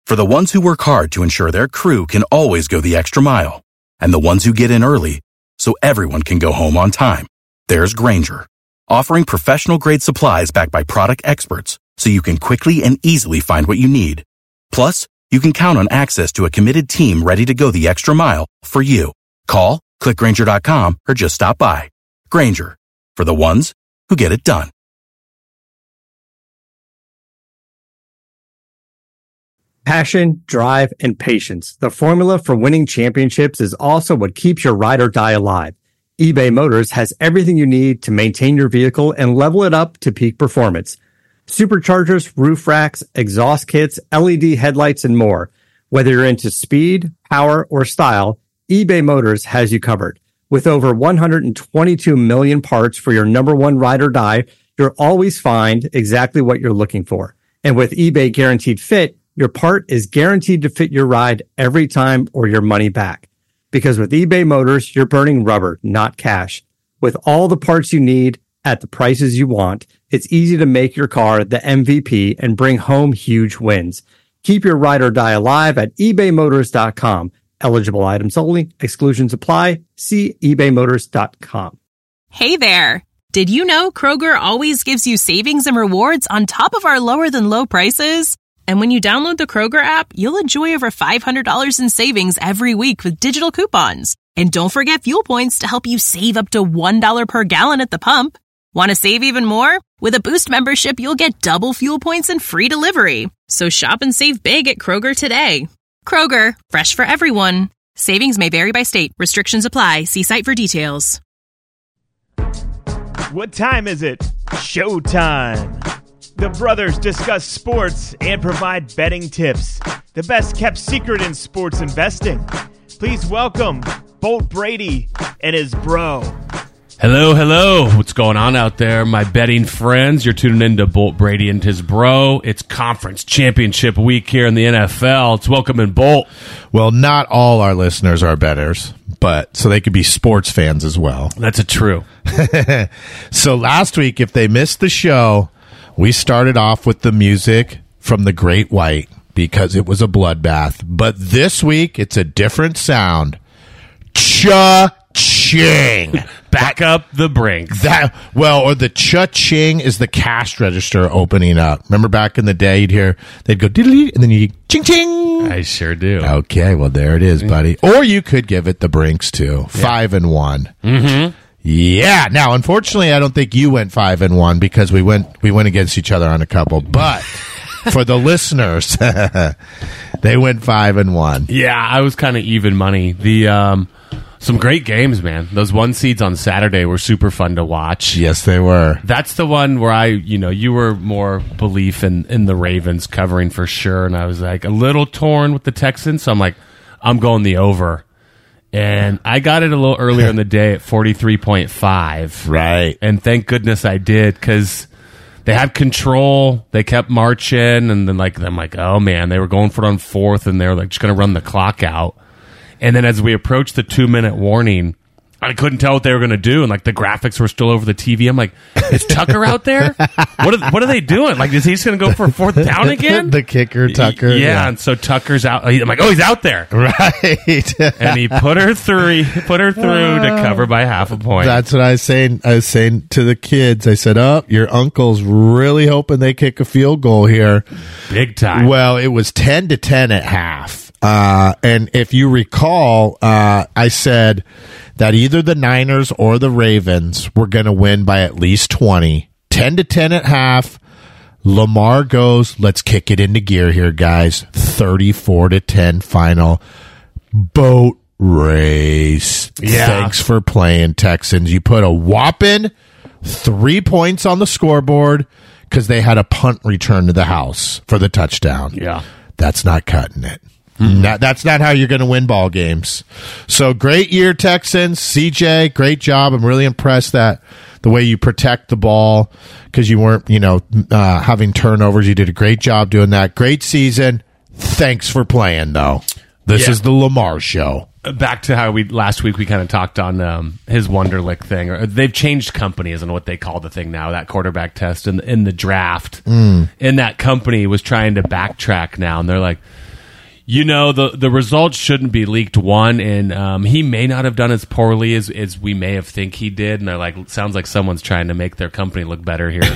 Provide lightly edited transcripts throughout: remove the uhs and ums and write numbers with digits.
For the ones who work hard to ensure their crew can always go the extra mile, and the ones who get in early so everyone can go home on time, there's Grainger, offering professional-grade supplies backed by product experts so you can quickly and easily find what you need. Plus, you can count on access to a committed team ready to go the extra mile for you. Call, click Grainger.com, or just stop by. Grainger, for the ones who get it done. Passion, drive, and patience. The formula for winning championships is also what keeps your ride or die alive. eBay Motors has everything you need to maintain your vehicle and level it up to peak performance. Superchargers, roof racks, exhaust kits, LED headlights, and more. Whether you're into speed, power, or style, eBay Motors has you covered. With over 122 million parts for your number one ride or die, you'll always find exactly what you're looking for. And with eBay Guaranteed Fit, your part is guaranteed to fit your ride every time or your money back. Because with eBay Motors, you're burning rubber, not cash. With all the parts you need at the prices you want, it's easy to make your car the MVP and bring home huge wins. Keep your ride or die alive at ebaymotors.com. Eligible items only. Exclusions apply. See ebaymotors.com. Hey there. Did you know Kroger always gives you savings and rewards on top of our lower than low prices? And when you download the Kroger app, you'll enjoy over $500 in savings every week with digital coupons. And don't forget fuel points to help you save up to $1 per gallon at the pump. Want to save even more? With a Boost membership, you'll get double fuel points and free delivery. So shop and save big at Kroger today. Kroger, fresh for everyone. Savings may vary by state. Restrictions apply. See site for details. What time is it? Showtime. The brothers discuss sports and provide betting tips. The best kept secret in sports investing. Please welcome Bolt Brady and his bro. Hello, hello. What's going on out there, my betting friends? You're tuning in to Bolt Brady and his bro. It's conference championship week here in the NFL. It's welcome in Bolt. Well, not all our listeners are bettors, but so they could be sports fans as well. That's true. So last week, if they missed the show, we started off with the music from the Great White because it was a bloodbath. But this week, it's a different sound. Cha-ching. Back up the brink. Or the cha-ching is the cash register opening up. Remember back in the day, they'd go diddly, and then you ching-ching. I sure do. Okay, well, there it is, buddy. Or you could give it the brinks, too. 5-1. Mm-hmm. Yeah. Now, unfortunately, I don't think you went 5-1 because we went against each other on a couple. But for the listeners, they went 5-1. Yeah, I was kind of even money. Some great games, man. Those one seeds on Saturday were super fun to watch. Yes, they were. That's the one where you were more belief in the Ravens covering for sure, and I was like a little torn with the Texans. So I'm like, I'm going the over. And I got it a little earlier in the day at 43.5. Right. And thank goodness I did because they had control. They kept marching. And then I'm like, oh, man, they were going for it on fourth. And they were like just going to run the clock out. And then as we approached the 2-minute warning, I couldn't tell what they were going to do. And the graphics were still over the TV. I'm like, is Tucker out there? What are they doing? Is he just going to go for a fourth down again? The kicker, Tucker. Yeah. And so Tucker's out. I'm like, oh, he's out there. Right. And he put her through to cover by half a point. That's what I was saying. I was saying to the kids, I said, your uncle's really hoping they kick a field goal here. Big time. Well, it was 10-10 at half. And if you recall, I said that either the Niners or the Ravens were going to win by at least 20. 10-10 at half. Lamar goes, let's kick it into gear here, guys. 34-10 final. Boat race. Yeah. Thanks for playing, Texans. You put a whopping 3 points on the scoreboard because they had a punt return to the house for the touchdown. Yeah. That's not cutting it. That's not how you're going to win ball games. So great year, Texans. CJ, great job. I'm really impressed that the way you protect the ball because you weren't, having turnovers. You did a great job doing that. Great season. Thanks for playing, though. This is the Lamar show. Back to how last week we kind of talked on his Wonderlic thing. Or they've changed companies and what they call the thing now, that quarterback test in the draft. And that company was trying to backtrack now, and they're like, You know, the results shouldn't be leaked, one, and he may not have done as poorly as we may have think he did, and they're like, sounds like someone's trying to make their company look better here.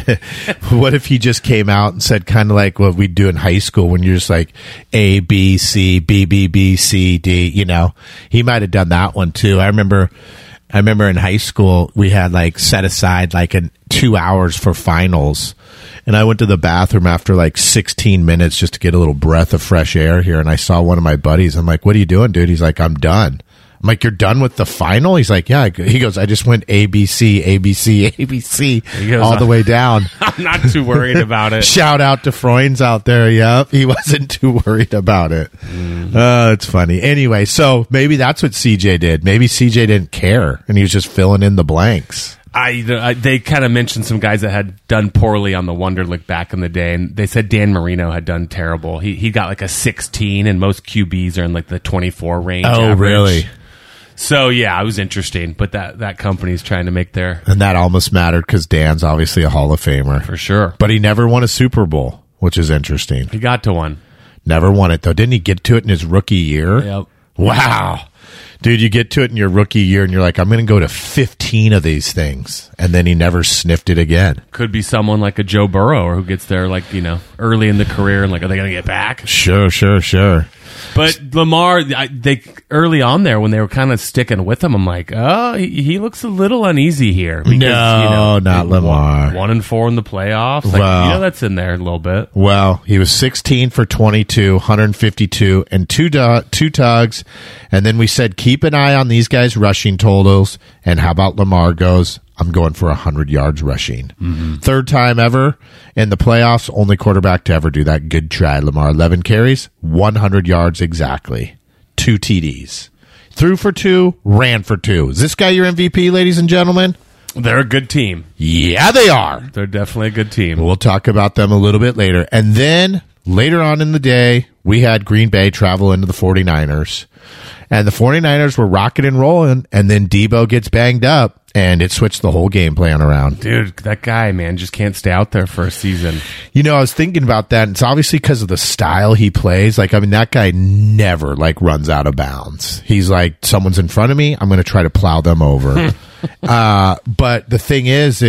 What if he just came out and said kind of like what we do in high school when you're just like A, B, C, B, B, B, C, D, you know? He might have done that one too. I remember in high school, we had like set aside like 2 hours for finals. And I went to the bathroom after like 16 minutes just to get a little breath of fresh air here. And I saw one of my buddies. I'm like, what are you doing, dude? He's like, I'm done. I'm like, you're done with the final? He's like, yeah. He goes, I just went A, B, C, A, B, C, A, B, C, all the way down. I'm not too worried about it. Shout out to Freund's out there. Yep. He wasn't too worried about it. It's funny. Anyway, so maybe that's what CJ did. Maybe CJ didn't care and he was just filling in the blanks. They kind of mentioned some guys that had done poorly on the Wonderlic back in the day, and they said Dan Marino had done terrible. He got like a 16, and most QBs are in like the 24 range. Oh, average. Really? So, yeah, it was interesting, but that company's trying to make their... And that almost mattered because Dan's obviously a Hall of Famer. For sure. But he never won a Super Bowl, which is interesting. He got to one. Never won it, though. Didn't he get to it in his rookie year? Yep. Wow. Dude, you get to it in your rookie year, and you're like, I'm going to go to 15 of these things. And then he never sniffed it again. Could be someone like a Joe Burrow or who gets there, like, you know, early in the career and like, are they going to get back? Sure. But Lamar, they early on there when they were kind of sticking with him, I'm like, oh, he looks a little uneasy here. Because, not Lamar. 1-4 in the playoffs. Like, that's in there a little bit. Well, he was 16 for 22, 152, and two tugs. And then we said, keep an eye on these guys' rushing totals. And how about Lamar goes, I'm going for 100 yards rushing. Mm-hmm. Third time ever in the playoffs, only quarterback to ever do that. Good try, Lamar. 11 carries, 100 yards exactly. 2 TDs. Threw for 2, ran for 2. Is this guy your MVP, ladies and gentlemen? They're a good team. Yeah, they are. They're definitely a good team. We'll talk about them a little bit later. And then later on in the day, we had Green Bay travel into the 49ers. And the 49ers were rocking and rolling, and then Debo gets banged up, and it switched the whole game plan around. Dude, that guy, man, just can't stay out there for a season. You know, I was thinking about that, and it's obviously because of the style he plays. Like, I mean, that guy never, like, runs out of bounds. He's like, someone's in front of me, I'm going to try to plow them over. But the thing is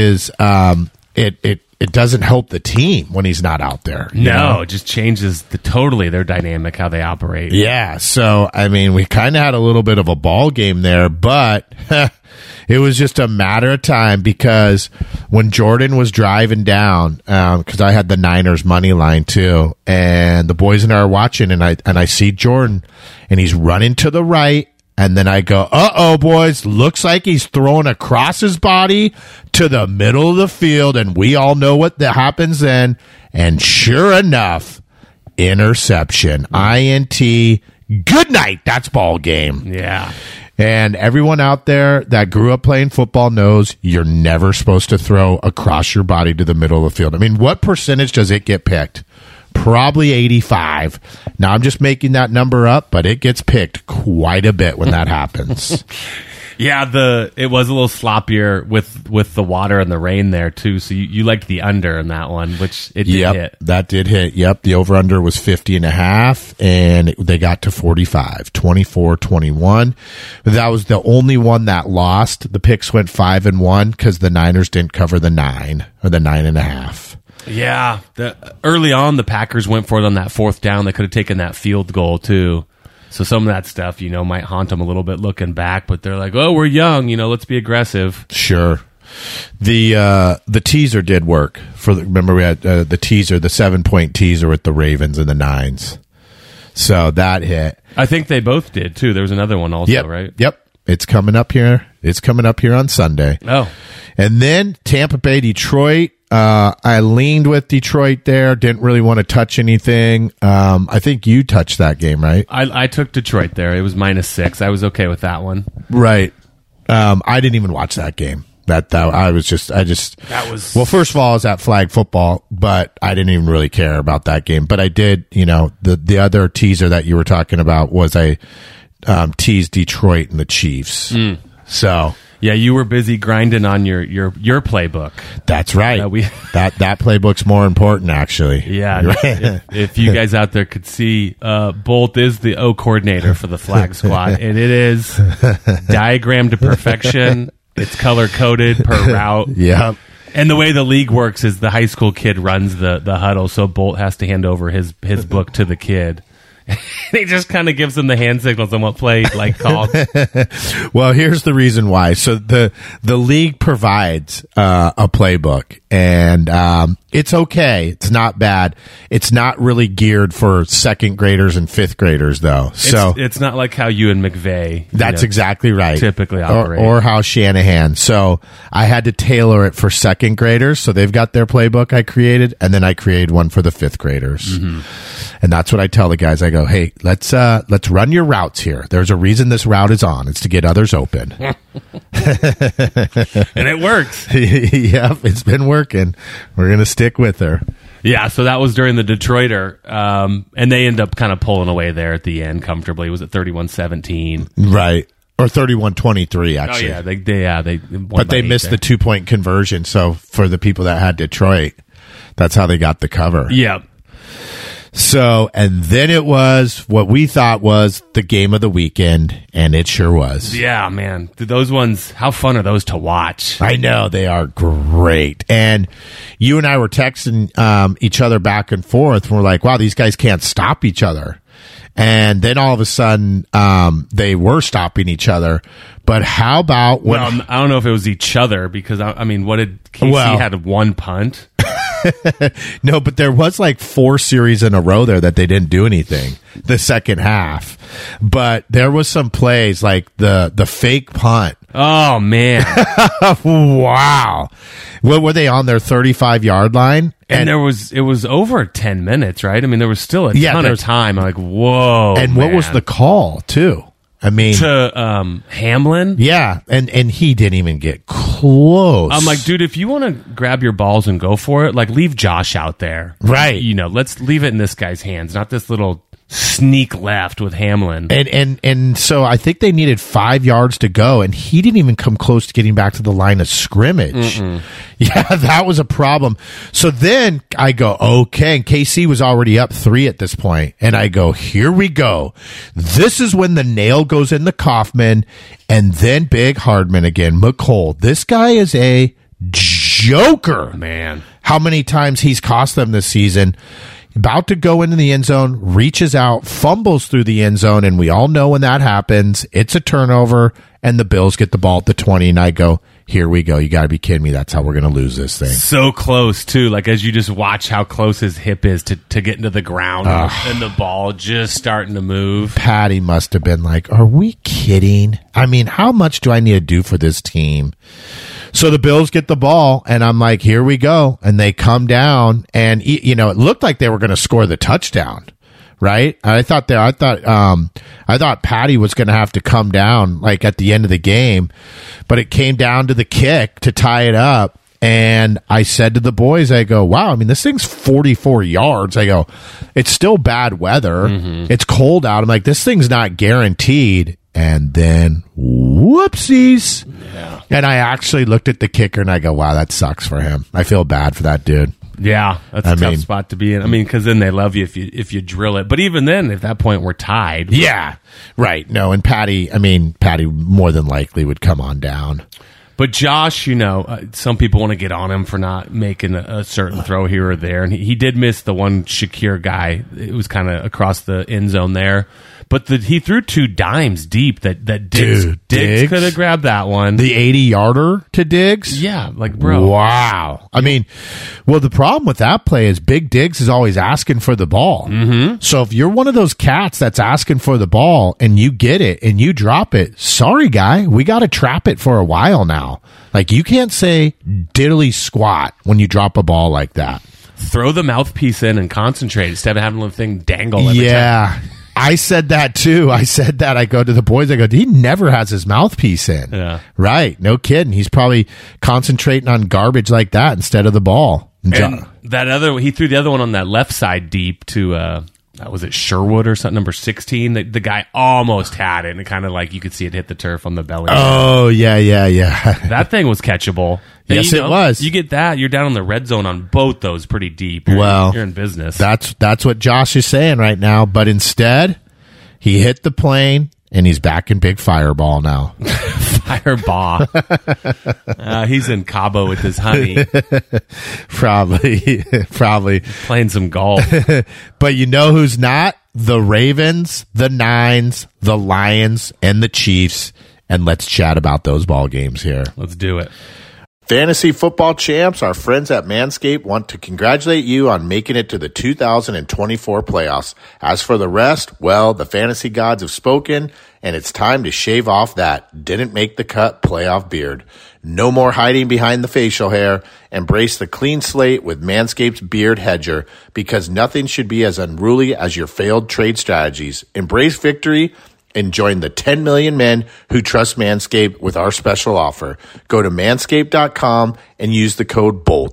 it doesn't help the team when he's not out there. No, it just changes totally their dynamic, how they operate. Yeah, so, I mean, we kind of had a little bit of a ball game there, but it was just a matter of time because when Jordan was driving down, because I had the Niners money line too, and the boys and I are watching, and I see Jordan, and he's running to the right, and then I go, uh-oh, boys, looks like he's throwing across his body to the middle of the field, and we all know what that happens then. And sure enough, interception, INT, good night, that's ball game. Yeah. And everyone out there that grew up playing football knows you're never supposed to throw across your body to the middle of the field. I mean, what percentage does it get picked? Probably 85. Now, I'm just making that number up, but it gets picked quite a bit when that happens. Yeah, it was a little sloppier with the water and the rain there, too. So you liked the under in that one, which it did hit. That did hit. Yep, the over-under was 50.5, and they got to 45, 24-21. That was the only one that lost. The picks went 5-1 because the Niners didn't cover the 9 or the 9.5. Yeah, early on, the Packers went for it on that 4th down. They could have taken that field goal, too. So some of that stuff, might haunt them a little bit looking back, but they're like, oh, we're young, let's be aggressive. Sure. The teaser did work. Remember we had the teaser, the 7-point teaser with the Ravens and the Nines. So that hit. I think they both did, too. There was another one also, right? Yep. It's coming up here. It's coming up here on Sunday. Oh. And then Tampa Bay, Detroit. I leaned with Detroit there. Didn't really want to touch anything. I think you touched that game, right? I took Detroit there. It was -6. I was okay with that one. Right. I didn't even watch that game. Well, first of all, I was at flag football, but I didn't even really care about that game. But I did, the other teaser that you were talking about was I teased Detroit and the Chiefs. So Yeah, you were busy grinding on your playbook. That's right. That playbook's more important, actually. Yeah. If you guys out there could see, Bolt is the O coordinator for the flag squad, and it is diagrammed to perfection. It's color coded per route. Yep. And the way the league works is the high school kid runs the huddle, so Bolt has to hand over his book to the kid. He just kind of gives them the hand signals on what play called. Well, here's the reason why. So the league provides a playbook, and it's okay. It's not bad. It's not really geared for second graders and fifth graders, though. So it's not like how you and McVay. That's exactly right. Typically operate, or how Shanahan. So I had to tailor it for second graders. So they've got their playbook I created, and then I created one for the fifth graders. And that's what I tell the guys. I go, hey, let's run your routes here. There's a reason this route is on. It's to get others open. And it works. Yep, it's been working. We're going to stick with her. Yeah, so that was during the Detroiter, and they end up kind of pulling away there at the end comfortably. Was it 31-17? Right. Or 31-23, actually. Oh, yeah. They won but they missed the 2-point conversion, so for the people that had Detroit, that's how they got the cover. Yeah. So, and then it was what we thought was the game of the weekend, and it sure was. Yeah, man. Those ones, how fun are those to watch? I know, they are great. And you and I were texting each other back and forth, and we're like, wow, these guys can't stop each other. And then all of a sudden, they were stopping each other. But how about when... Well, I don't know if it was each other, because, I mean, what did... KC had one punt. No, but there was 4 series in a row there that they didn't do anything the second half. But there was some plays like the fake punt. Oh, man. Wow. What were they on their 35-yard line? And it was over 10 minutes, right? I mean, there was still a ton of time. I'm like, whoa. And man. What was the call, too? I mean, to Hamlin? Yeah, and he didn't even get close. I'm like, dude, if you want to grab your balls and go for it, leave Josh out there. Right. Let's leave it in this guy's hands, not this little sneak left with Hamlin. And so I think they needed 5 yards to go, and he didn't even come close to getting back to the line of scrimmage. Yeah, that was a problem. So then I go, okay, and KC was already up 3 at this point, and I go, here we go. This is when the nail goes in the Kaufman, and then big Hardman again. McCole, this guy is a joker. Man. How many times he's cost them this season. About to go into the end zone, reaches out, fumbles through the end zone, and we all know when that happens, it's a turnover, and the Bills get the ball at the 20, and I go, here we go. You got to be kidding me. That's how we're going to lose this thing. So close, too. As you just watch how close his hip is to get into the ground, and the ball just starting to move. Patty must have been like, are we kidding? I mean, how much do I need to do for this team? So the Bills get the ball, and I'm like, here we go. And they come down, and, it looked like they were going to score the touchdown, right? I thought Patty was going to have to come down, at the end of the game, but it came down to the kick to tie it up. And I said to the boys, I go, wow, I mean, this thing's 44 yards. I go, it's still bad weather. It's cold out. I'm like, this thing's not guaranteed. And then, whoopsies. Yeah. And I actually looked at the kicker and I go, wow, that sucks for him. I feel bad for that dude. Yeah, that's a tough spot to be in. I mean, because then they love you if you drill it. But even then, at that point, we're tied. Yeah, right. No, and Patty more than likely would come on down. But Josh, some people want to get on him for not making a certain throw here or there. And he did miss the one Shakir guy. It was kind of across the end zone there. But he threw 2 dimes deep that Diggs could have grabbed that one. The 80-yarder to Diggs? Yeah, bro. Wow. I mean, well, the problem with that play is Big Diggs is always asking for the ball. So if you're one of those cats that's asking for the ball and you get it and you drop it, sorry, guy, we got to trap it for a while now. You can't say diddly squat when you drop a ball like that. Throw the mouthpiece in and concentrate instead of having the thing dangle every time. I said that too. I go to the boys, I go, he never has his mouthpiece in. Yeah. Right. No kidding. He's probably concentrating on garbage like that instead of the ball. And he threw the other one on that left side deep to was it Sherwood or something, number 16? The guy almost had it, and it kind of like you could see it hit the turf on the belly. Oh, yeah. That thing was catchable. Yes, it was. You get that, you're down in the red zone on both those pretty deep. Well, you're in business. That's what Josh is saying right now. But instead, he hit the plane, and he's back in Big Fireball now. Fireball. He's in Cabo with his honey. Probably. Playing some golf. But you know who's not? The Ravens, the Nines, the Lions, and the Chiefs. And let's chat about those ball games here. Let's do it. Fantasy football champs, our friends at Manscaped want to congratulate you on making it to the 2024 playoffs. As for the rest, well, the fantasy gods have spoken, and it's time to shave off that didn't make the cut playoff beard. No more hiding behind the facial hair. Embrace the clean slate with Manscaped's Beard Hedger, because nothing should be as unruly as your failed trade strategies. Embrace victory and join the 10 million men who trust Manscaped with our special offer. Go to manscaped.com and use the code BOLT,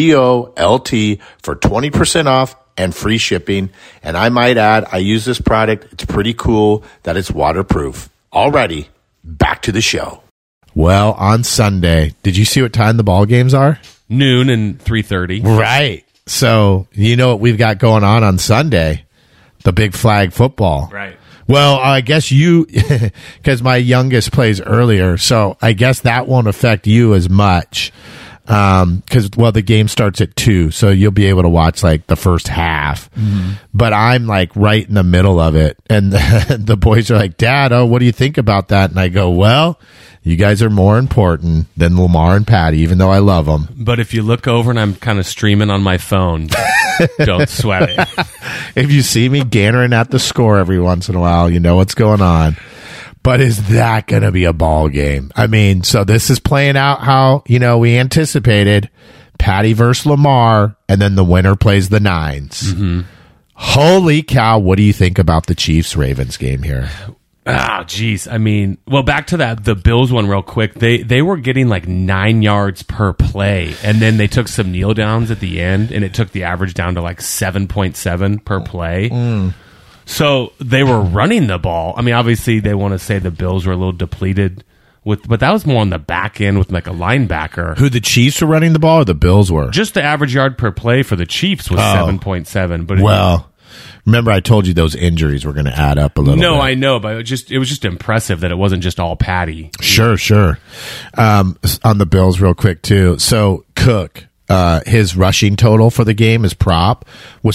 B-O-L-T, for 20% off and free shipping. And I might add, I use this product. It's pretty cool that it's waterproof. Alrighty, back to the show. Well, on Sunday, did you see what time the ball games are? Noon and 3:30. Right. So, you know what we've got going on Sunday? The big flag football. Right. Well, I guess you, because my youngest plays earlier, so I guess that won't affect you as much. Because, the game starts at 2, so you'll be able to watch like the first half. Mm-hmm. But I'm like right in the middle of it, and the boys are like, "Dad, what do you think about that?" And I go, "Well, you guys are more important than Lamar and Patty, even though I love them." But if you look over and I'm kind of streaming on my phone, don't sweat it. If you see me gannering at the score every once in a while, you know what's going on. But is that going to be a ball game? I mean, so this is playing out how, we anticipated. Patty versus Lamar, and then the winner plays the Nines. Mm-hmm. Holy cow, what do you think about the Chiefs-Ravens game here? Ah, geez. I mean, back to the Bills one real quick. They were getting like 9 yards per play, and then they took some kneel downs at the end, and it took the average down to like 7.7 per play. Mm. So they were running the ball. I mean, obviously they want to say the Bills were a little depleted, but that was more on the back end with like a linebacker. Who, the Chiefs were running the ball or the Bills were? Just the average yard per play for the Chiefs was 7.7. But remember I told you those injuries were going to add up a little bit. No, I know, but it was just impressive that it wasn't just all Patty. Sure. On the Bills real quick too. So Cook, his rushing total for the game, his prop, was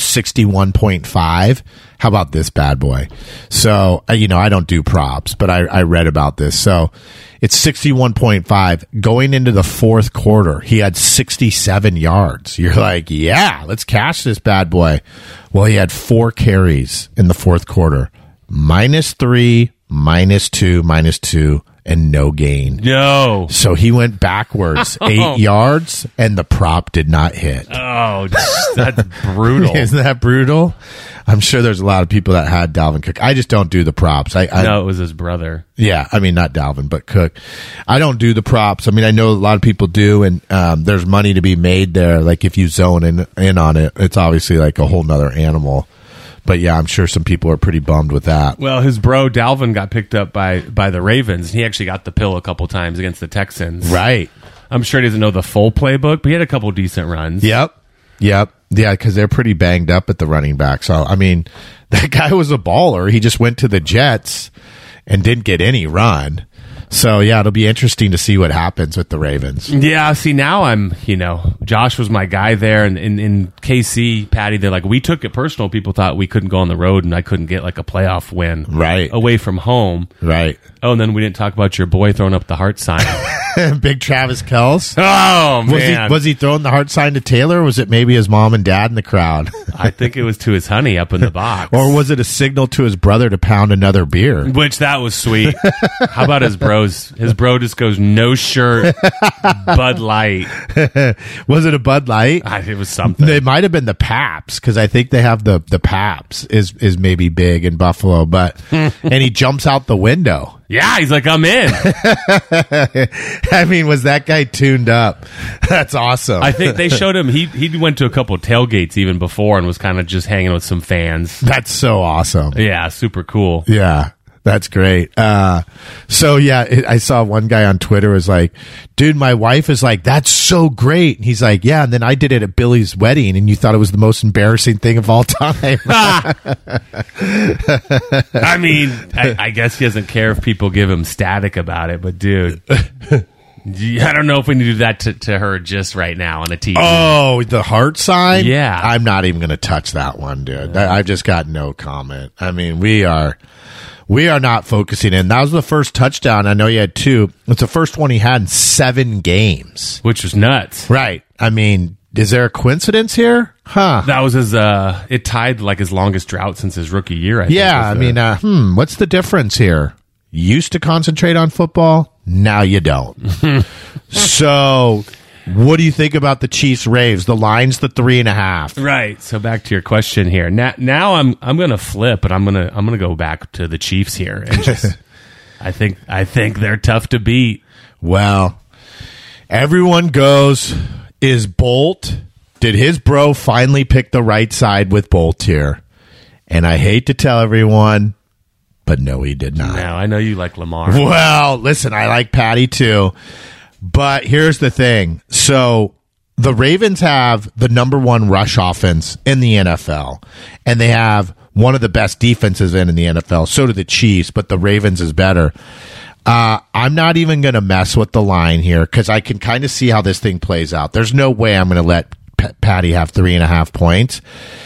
61.5. How about this bad boy? So, I don't do props, but I read about this. So it's 61.5. Going into the fourth quarter, he had 67 yards. You're like, yeah, let's cash this bad boy. Well, he had 4 carries in the fourth quarter. -3, -2, and no gain. No. So he went backwards 8 yards, and the prop did not hit. Oh, that's brutal. Isn't that brutal? I'm sure there's a lot of people that had Dalvin Cook. I just don't do the props. No, it was his brother. Yeah, I mean, not Dalvin, but Cook. I don't do the props. I mean, I know a lot of people do, and there's money to be made there. Like, if you zone in on it, it's obviously like a whole nother animal. But yeah, I'm sure some people are pretty bummed with that. Well, his bro Dalvin got picked up by the Ravens. He actually got the pill a couple times against the Texans. Right. I'm sure he doesn't know the full playbook, but he had a couple decent runs. Yep. Yeah, because they're pretty banged up at the running back. So, I mean, that guy was a baller. He just went to the Jets and didn't get any run. So, yeah, it'll be interesting to see what happens with the Ravens. Yeah, see, now Josh was my guy there, and in KC, Patty, they're like, we took it personal. People thought we couldn't go on the road, and I couldn't get like a playoff win away from home. Right. Oh, and then we didn't talk about your boy throwing up the heart sign. Big Travis Kelce. Oh, man. Was he throwing the heart sign to Taylor, or was it maybe his mom and dad in the crowd? I think it was to his honey up in the box. Or was it a signal to his brother to pound another beer? Which, that was sweet. How about his bros? His bro just goes, no shirt, Bud Light. Was it a Bud Light? It was something. It might have been the Paps, because I think they have the Paps is maybe big in Buffalo. But and he jumps out the window. Yeah, he's like, I'm in. I mean, was that guy tuned up? That's awesome. I think they showed him. He went to a couple of tailgates even before and was kind of just hanging with some fans. That's so awesome. Yeah, super cool. Yeah, that's great. I saw one guy on Twitter was like, dude, my wife is like, that's so great. And he's like, yeah, and then I did it at Billy's wedding, and you thought it was the most embarrassing thing of all time. I mean, I guess he doesn't care if people give him static about it, but dude, I don't know if we need to do that to her just right now on a TV. Oh, the heart sign? Yeah. I'm not even going to touch that one, dude. I've just got no comment. I mean, we are not focusing in. That was the first touchdown. I know you had 2. It's the first one he had in 7 games. Which was nuts. Right. I mean, is there a coincidence here? Huh. That was it tied like his longest drought since his rookie year, I think. Yeah, I mean, what's the difference here? You used to concentrate on football. Now you don't. So, what do you think about the Chiefs Raves? The line's the 3.5. Right. So back to your question here. Now I'm gonna flip, and I'm gonna go back to the Chiefs here, and just I think they're tough to beat. Well, everyone goes. Is Bolt? Did his bro finally pick the right side with Bolt here? And I hate to tell everyone, but no, he did not. Now I know you like Lamar. Well, listen, I like Patty too. But here's the thing. So the Ravens have the number 1 rush offense in the NFL, and they have one of the best defenses in the NFL. So do the Chiefs, but the Ravens is better. I'm not even going to mess with the line here because I can kind of see how this thing plays out. There's no way I'm going to let Patty have 3.5 points.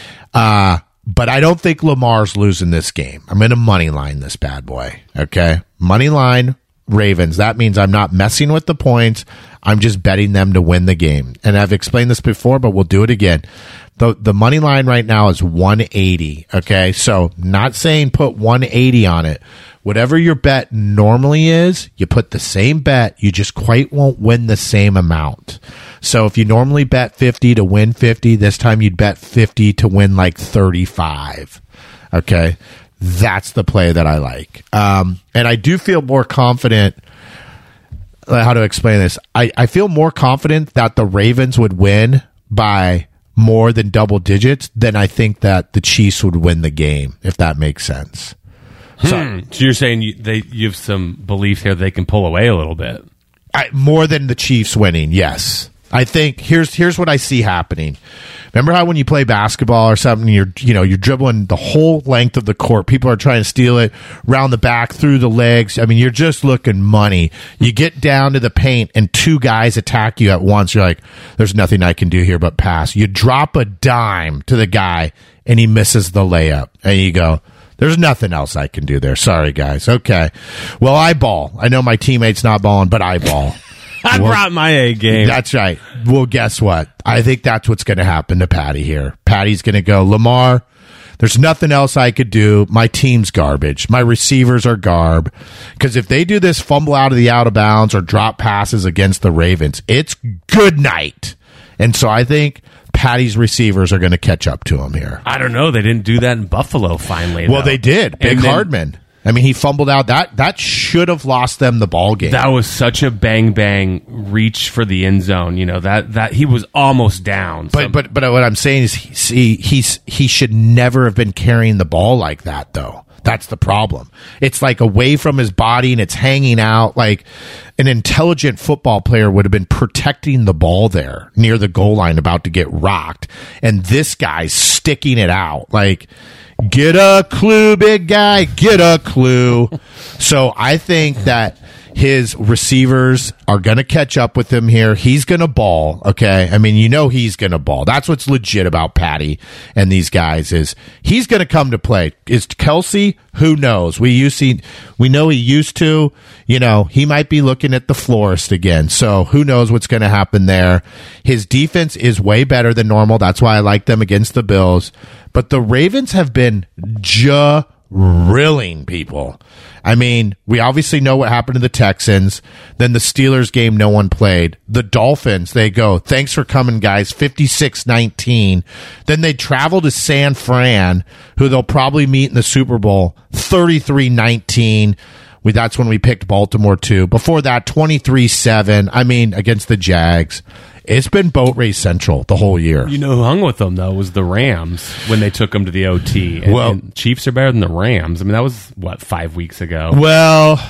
But I don't think Lamar's losing this game. I'm going to money line this bad boy. Okay. Money line Ravens. That means I'm not messing with the points. I'm just betting them to win the game. And I've explained this before, but we'll do it again. The money line right now is 180. Okay. So not saying put 180 on it. Whatever your bet normally is, you put the same bet. You just quite won't win the same amount. So if you normally bet 50 to win 50, this time you'd bet 50 to win like 35. Okay. That's the play that I like. And I do feel more confident. How to explain this? I feel more confident that the Ravens would win by more than double digits than I think that the Chiefs would win the game, if that makes sense. So you're saying you have some belief here they can pull away a little bit? More than the Chiefs winning, yes. I think here's what I see happening. Remember how when you play basketball or something, you're dribbling the whole length of the court. People are trying to steal it around the back, through the legs. I mean, you're just looking money. You get down to the paint and 2 guys attack you at once. You're like, there's nothing I can do here but pass. You drop a dime to the guy and he misses the layup. And you go, there's nothing else I can do there. Sorry, guys. Okay. Well, I ball. I know my teammate's not balling, but I ball. I brought my A game. That's right. Well, guess what? I think that's what's going to happen to Patty here. Patty's going to go, Lamar, there's nothing else I could do. My team's garbage. My receivers are garb. Because if they do this fumble out of bounds or drop passes against the Ravens, it's good night. And so I think Patty's receivers are going to catch up to him here. I don't know. They didn't do that in Buffalo finally. Well, they did. Big Hardman. I mean, he fumbled out. That should have lost them the ball game. That was such a bang reach for the end zone. You know that he was almost down. But what I'm saying is he should never have been carrying the ball like that, though. That's the problem. It's like away from his body and it's hanging out. Like an intelligent football player would have been protecting the ball there near the goal line, about to get rocked, and this guy's sticking it out like. Get a clue, big guy. Get a clue. So I think that his receivers are going to catch up with him here. He's going to ball, okay? I mean, he's going to ball. That's what's legit about Patty and these guys is he's going to come to play. Is Kelsey? Who knows? We know he used to. He might be looking at the florist again. So who knows what's going to happen there. His defense is way better than normal. That's why I like them against the Bills. But the Ravens have been drilling people. I mean, we obviously know what happened to the Texans. Then the Steelers game, no one played. The Dolphins, they go, thanks for coming, guys, 56-19. Then they travel to San Fran, who they'll probably meet in the Super Bowl, 33-19. That's when we picked Baltimore too. Before that, 23-7. I mean, against the Jags. It's been boat race central the whole year. You know who hung with them, though, was the Rams when they took them to the OT. And Chiefs are better than the Rams. I mean, that was, 5 weeks ago? Well,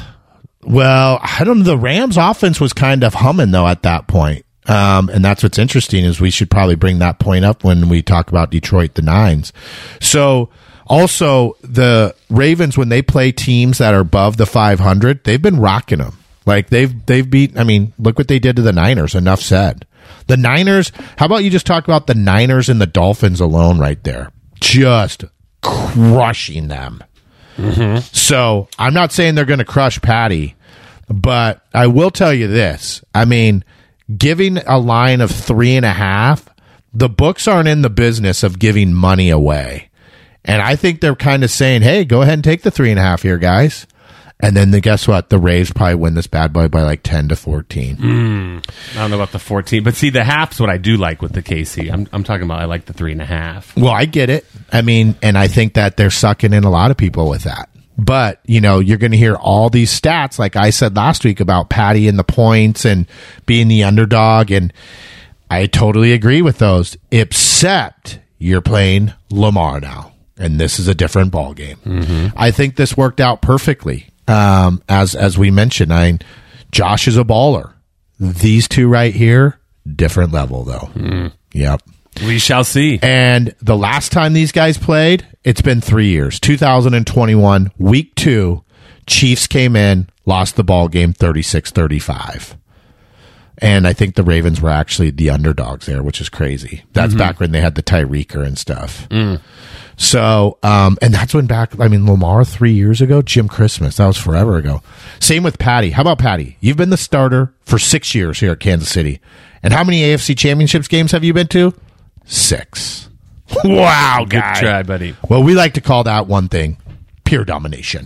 I don't know. The Rams offense was kind of humming, though, at that point. And that's what's interesting is we should probably bring that point up when we talk about Detroit, the Nines. So also the Ravens, when they play teams that are above the 500, they've been rocking them. Like they've beat, I mean, look what they did to the Niners. Enough said. The Niners, how about you just talk about the Niners and the Dolphins alone right there? Just crushing them. Mm-hmm. So I'm not saying they're going to crush Patty, but I will tell you this. I mean, giving a line of 3.5, the books aren't in the business of giving money away. And I think they're kind of saying, hey, go ahead and take the 3.5 here, guys. And then guess what? The Rays probably win this bad boy by like 10-14. I don't know about the 14, but see, the half's what I do like with the KC. I'm talking about I like the 3.5. Well, I get it. I mean, and I think that they're sucking in a lot of people with that. But, you know, you're going to hear all these stats, like I said last week, about Patty and the points and being the underdog. And I totally agree with those, except you're playing Lamar now. And this is a different ball game. Mm-hmm. I think this worked out perfectly. As we mentioned, Josh is a baller. These two right here, different level though. Yep. We shall see. And the last time these guys played, it's been 3 years. 2021, week 2, Chiefs came in, lost the ball game 36-35. And I think the Ravens were actually the underdogs there, which is crazy. That's back when they had the Tyreeker and stuff. So, and that's when Lamar 3 years ago, Jim Christmas, that was forever ago. Same with Patty. How about Patty? You've been the starter for 6 years here at Kansas City. And how many AFC Championships games have you been to? 6. Wow, guy. Good try, buddy. Well, we like to call that one thing pure domination.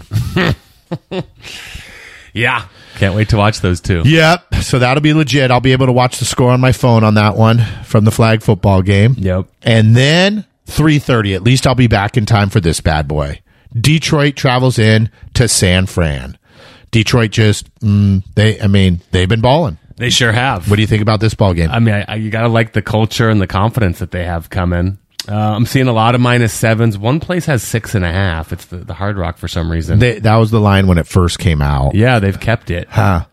Yeah. Can't wait to watch those two. Yep. So that'll be legit. I'll be able to watch the score on my phone on that one from the flag football game. Yep. And then 3:30, at least I'll be back in time for this bad boy. Detroit travels in to San Fran. Detroit just, they've been balling. They sure have. What do you think about this ball game? I mean, you got to like the culture and the confidence that they have coming. I'm seeing a lot of -7s. One place has 6.5. It's the Hard Rock for some reason. That was the line when it first came out. Yeah, they've kept it. Huh.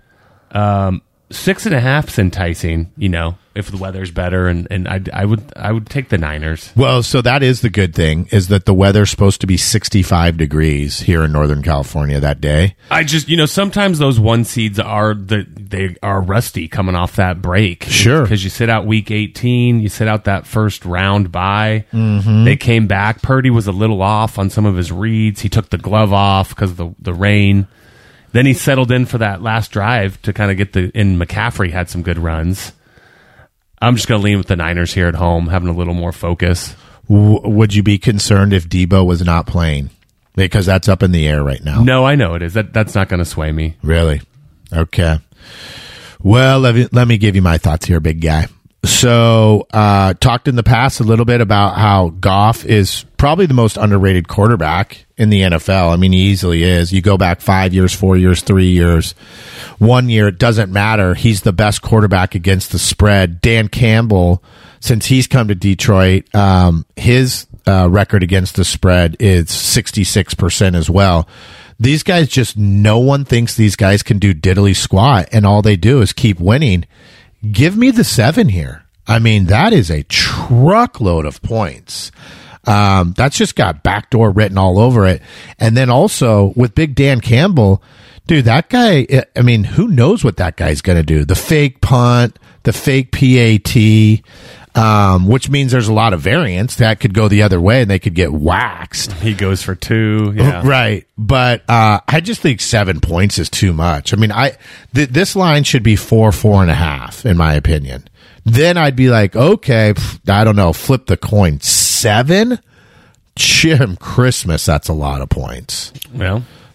6.5's enticing, you know, if the weather's better, and I would take the Niners. Well, so that is the good thing, is that the weather's supposed to be 65 degrees here in Northern California that day. I just, sometimes those 1 seeds they are rusty coming off that break. Sure. Because you sit out week 18, you sit out that first round bye. Mm-hmm. They came back. Purdy was a little off on some of his reads. He took the glove off because of the rain. Then he settled in for that last drive to kind of get and McCaffrey had some good runs. I'm just going to lean with the Niners here at home, having a little more focus. Would you be concerned if Debo was not playing? Because that's up in the air right now. No, I know it is. That's not going to sway me. Really? Okay. Well, let me give you my thoughts here, big guy. So, talked in the past a little bit about how Goff is probably the most underrated quarterback in the NFL. I mean, he easily is. You go back 5 years, 4 years, 3 years, 1 year, it doesn't matter. He's the best quarterback against the spread. Dan Campbell, since he's come to Detroit, his record against the spread is 66% as well. These guys no one thinks these guys can do diddly squat, and all they do is keep winning. Give me the 7 here. I mean, that is a truckload of points. That's just got backdoor written all over it. And then also with Big Dan Campbell, dude, that guy, I mean, who knows what that guy's going to do? The fake punt, the fake PAT, which means there's a lot of variance that could go the other way and they could get waxed. He goes for 2. Yeah. Right. But I just think 7 points is too much. I mean, this line should be 4.5, in my opinion. Then I'd be like, okay, I don't know, flip the coin. 7? Jim Christmas, that's a lot of points. Well,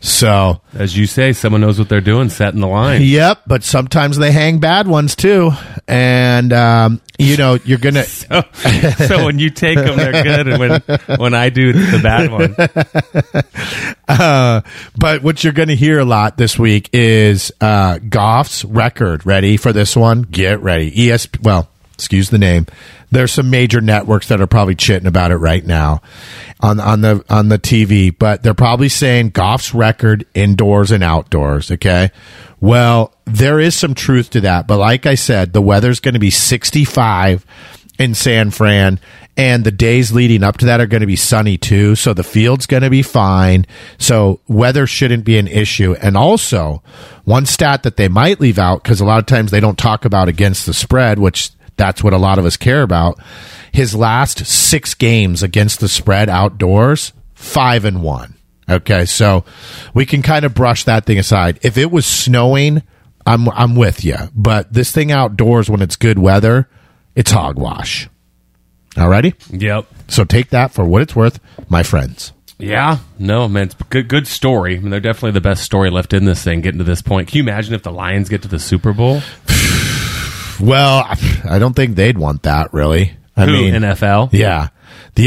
So, as you say, someone knows what they're doing, setting the line. Yep, but sometimes they hang bad ones too. And, you're going to... So when you take them, they're good. And when I do, it's the bad one. But what you're going to hear a lot this week is Goff's record. Ready for this one? Get ready. Excuse the name. There's some major networks that are probably chitting about it right now on the TV, but they're probably saying Goff's record indoors and outdoors. Okay. Well, there is some truth to that, but like I said, the weather's going to be 65 in San Fran, and the days leading up to that are going to be sunny too. So the field's going to be fine. So weather shouldn't be an issue. And also, one stat that they might leave out, because a lot of times they don't talk about against the spread, which that's what a lot of us care about. His last 6 games against the spread outdoors, 5-1. Okay, so we can kind of brush that thing aside. If it was snowing, I'm with you. But this thing outdoors, when it's good weather, it's hogwash. Alrighty? Yep. So take that for what it's worth, my friends. Yeah, no, man, it's a good story. I mean, they're definitely the best story left in this thing, getting to this point. Can you imagine if the Lions get to the Super Bowl? Well, I don't think they'd want that, really. I mean, NFL? Yeah. The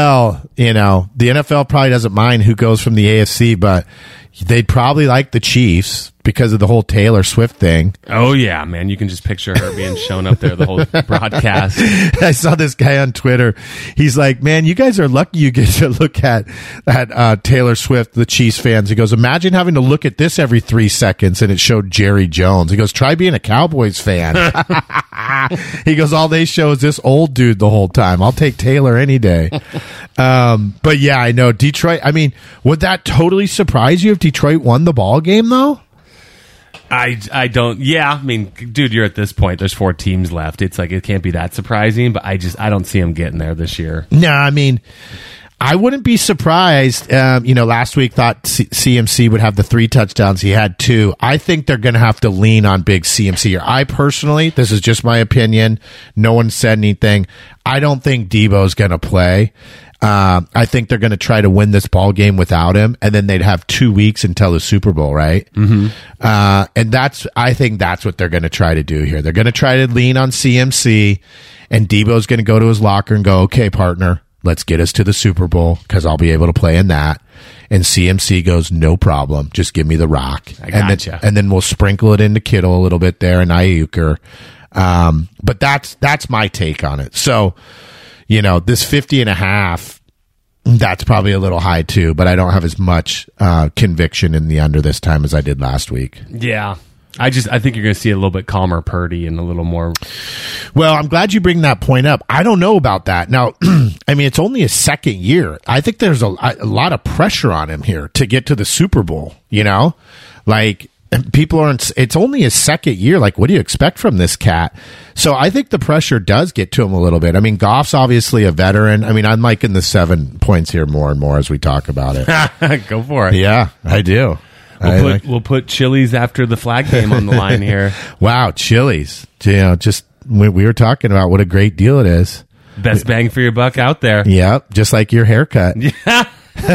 NFL probably doesn't mind who goes from the AFC, but they'd probably like the Chiefs because of the whole Taylor Swift thing. Oh, yeah, man. You can just picture her being shown up there the whole broadcast. I saw this guy on Twitter. He's like, man, you guys are lucky you get to look at Taylor Swift, the Chiefs fans. He goes, imagine having to look at this every 3 seconds, and it showed Jerry Jones. He goes, try being a Cowboys fan. He goes, all they show is this old dude the whole time. I'll take Taylor any day. But yeah, I know. Detroit, I mean, would that totally surprise you if Detroit won the ball game, though? I don't. Yeah, I mean, dude, you're at this point. There's 4 teams left. It's like it can't be that surprising. But I don't see them getting there this year. No, I mean, I wouldn't be surprised. Last week thought CMC would have the 3 touchdowns. He had 2. I think they're going to have to lean on big CMC here. I personally, this is just my opinion. No one said anything. I don't think Debo's going to play. I think they're going to try to win this ball game without him, and then they'd have 2 weeks until the Super Bowl, right? Mm-hmm. And I think that's what they're going to try to do here. They're going to try to lean on CMC, and Debo's going to go to his locker and go, okay, partner, let's get us to the Super Bowl because I'll be able to play in that. And CMC goes, no problem. Just give me the rock. I gotcha. And then we'll sprinkle it into Kittle a little bit there and Ayuk. But that's my take on it. So, this 50.5, that's probably a little high too, but I don't have as much conviction in the under this time as I did last week. Yeah. I think you're going to see a little bit calmer Purdy and a little more. Well, I'm glad you bring that point up. I don't know about that. Now, I mean, it's only his second year. I think there's a lot of pressure on him here to get to the Super Bowl, Like, people aren't, it's only his second year. Like, what do you expect from this cat? So I think the pressure does get to him a little bit. I mean, Goff's obviously a veteran. I mean, I'm liking the 7 points here more and more as we talk about it. Go for it. Yeah, I do. We'll put Chili's after the flag game on the line here. Wow, Chili's. Just we were talking about what a great deal it is. Best bang for your buck out there. Yep, just like your haircut. Yeah.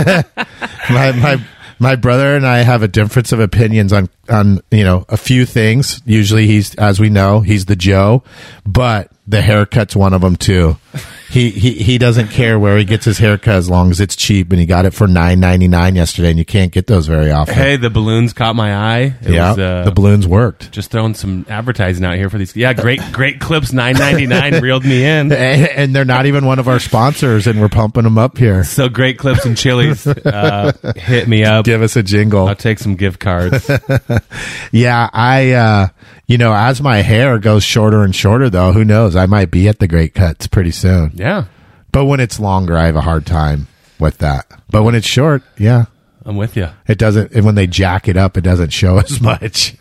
My brother and I have a difference of opinions on a few things. Usually he's the Joe, but the haircut's one of them too. He doesn't care where he gets his haircut as long as it's cheap, and he got it for $9.99 yesterday, and you can't get those very often. Hey, the balloons caught my eye. The balloons worked. Just throwing some advertising out here for these. Yeah, great clips. $9.99 reeled me in, and they're not even one of our sponsors, and we're pumping them up here. So Great Clips and Chili's, hit me up. Give us a jingle. I'll take some gift cards. Yeah, as my hair goes shorter and shorter, though, who knows? I might be at the Great Cuts pretty soon. Yeah. But when it's longer, I have a hard time with that. But when it's short, yeah. I'm with you. It doesn't, and when they jack it up, it doesn't show as much.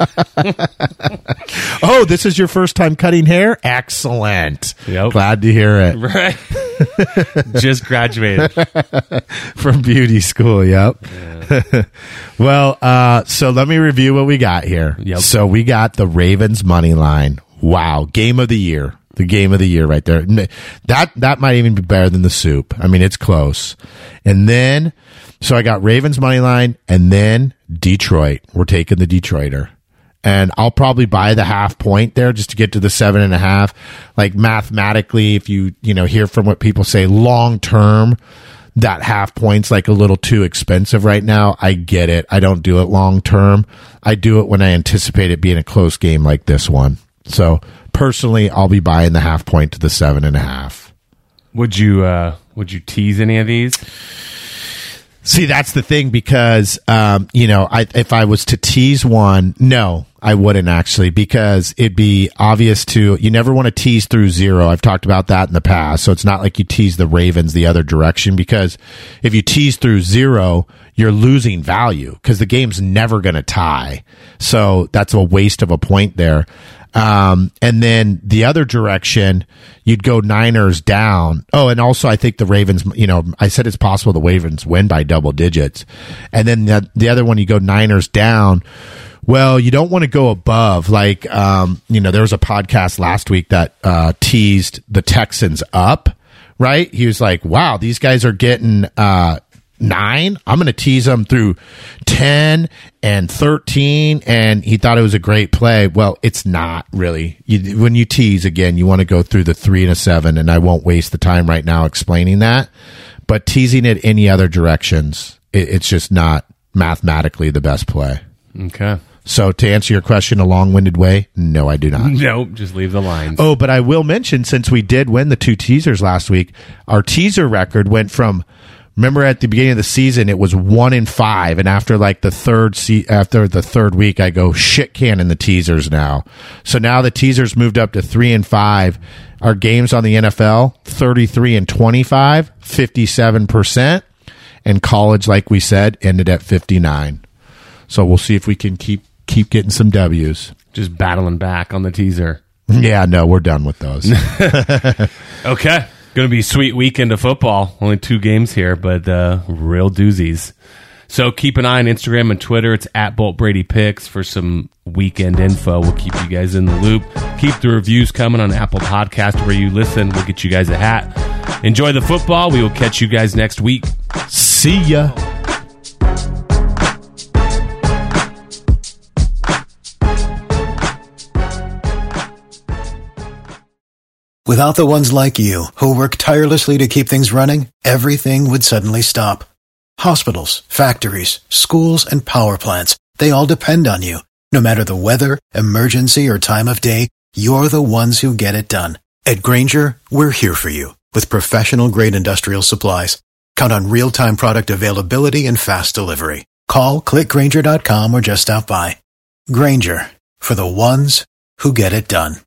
Oh, this is your first time cutting hair? Excellent. Yep. Glad to hear it. Right. Just graduated from beauty school. Yep. Yeah. Well, so let me review what we got here. Yep. So we got the Ravens money line. Wow. Game of the year. The game of the year right there. That might even be better than the soup. I mean, it's close. And then, so I got Ravens money line, and then Detroit. We're taking the Detroiter. And I'll probably buy the half point there just to get to the 7.5. Like mathematically, if you hear from what people say long term, that half point's like a little too expensive right now. I get it. I don't do it long term. I do it when I anticipate it being a close game like this one. So personally, I'll be buying the half point to the 7.5. Would you tease any of these? See, that's the thing, because if I was to tease one, no, I wouldn't actually, because it'd be obvious you never want to tease through 0. I've talked about that in the past. So it's not like you tease the Ravens the other direction, because if you tease through 0, you're losing value because the game's never going to tie. So that's a waste of a point there. And then the other direction, you'd go Niners down. Oh, and also I think the Ravens, I said it's possible the Ravens win by double digits. And then the other one, you go Niners down. Well, you don't want to go above. Like, there was a podcast last week that teased the Texans up, right? He was like, wow, these guys are getting 9. I'm going to tease them through 10 and 13. And he thought it was a great play. Well, it's not really. When you tease again, you want to go through the 3 and a 7. And I won't waste the time right now explaining that. But teasing it any other directions, it's just not mathematically the best play. Okay. So to answer your question a long-winded way, no, I do not. Nope, just leave the lines. Oh, but I will mention, since we did win the 2 teasers last week, our teaser record went from, remember at the beginning of the season, it was 1-5, and after like the third week, I go shit can in the teasers now. So now the teasers moved up to 3-5. Our games on the NFL, 33-25, 57%, and college, like we said, ended at 59. So we'll see if we can keep getting some W's. Just battling back on the teaser. Yeah, no, we're done with those. Okay. Going to be a sweet weekend of football. Only 2 games here, but real doozies. So keep an eye on Instagram and Twitter. It's at BoltBradyPicks for some weekend info. We'll keep you guys in the loop. Keep the reviews coming on Apple Podcast where you listen. We'll get you guys a hat. Enjoy the football. We will catch you guys next week. See ya. Without the ones like you, who work tirelessly to keep things running, everything would suddenly stop. Hospitals, factories, schools, and power plants, they all depend on you. No matter the weather, emergency, or time of day, you're the ones who get it done. At Grainger, we're here for you with professional-grade industrial supplies. Count on real-time product availability and fast delivery. Call, clickgrainger.com, or just stop by. Grainger, for the ones who get it done.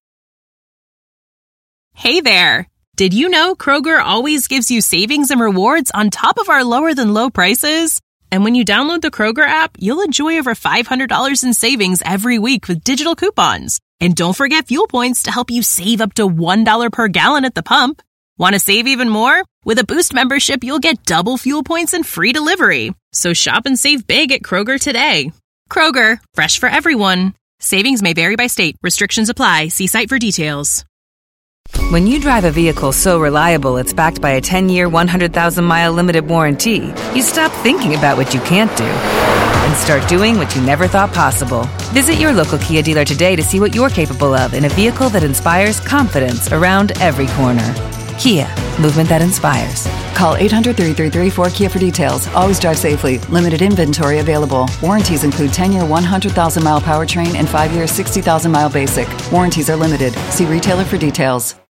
Hey there! Did you know Kroger always gives you savings and rewards on top of our lower than low prices? And when you download the Kroger app, you'll enjoy over $500 in savings every week with digital coupons. And don't forget fuel points to help you save up to $1 per gallon at the pump. Want to save even more? With a Boost membership, you'll get double fuel points and free delivery. So shop and save big at Kroger today. Kroger, fresh for everyone. Savings may vary by state. Restrictions apply. See site for details. When you drive a vehicle so reliable it's backed by a 10-year, 100,000-mile limited warranty, you stop thinking about what you can't do and start doing what you never thought possible. Visit your local Kia dealer today to see what you're capable of in a vehicle that inspires confidence around every corner. Kia, movement that inspires. Call 800-333-4KIA for details. Always drive safely. Limited inventory available. Warranties include 10-year, 100,000-mile powertrain and 5-year, 60,000-mile basic. Warranties are limited. See retailer for details.